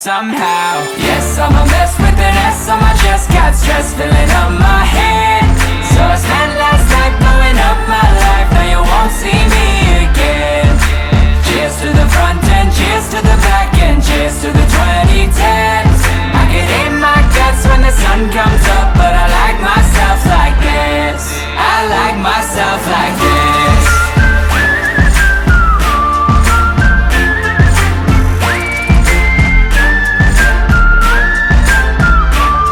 somehow. Yes, I'm a mess with an S on my chest, got stress filling up my head, so I spend